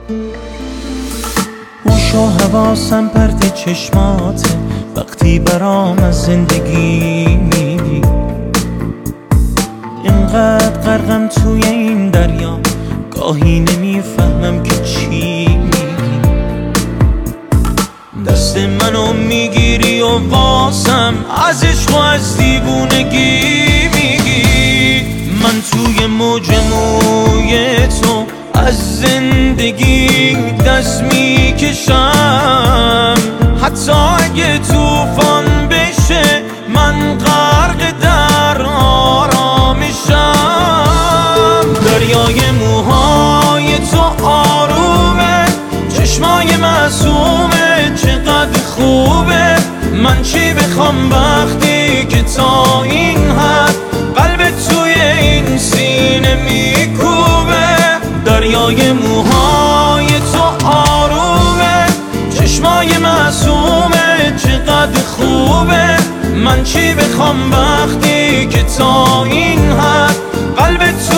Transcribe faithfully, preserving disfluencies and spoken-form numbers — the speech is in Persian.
هوش و حواسم پرت چشماته وقتی برام از زندگی میگی. اینقدر غرقم توی این دریا گاهی نمیفهمم که چی میگی. دست منو میگیری و واسم از عشق و از دیوونگی میگی. من توی موج موی تو از زندگی دست میکشم، حتی اگه توفان بشه من غرق در آرامشم. دریای موهای تو آرومه، چشمای معصومه چقدر خوبه. من چی بخوام وقتی که تا این حد قلبت توی این سینه میکوبه. دریای موهای تو آرومه، چشمای معصومه چقدر خوبه. من چی بخوام وقتی که تا این حد قلبت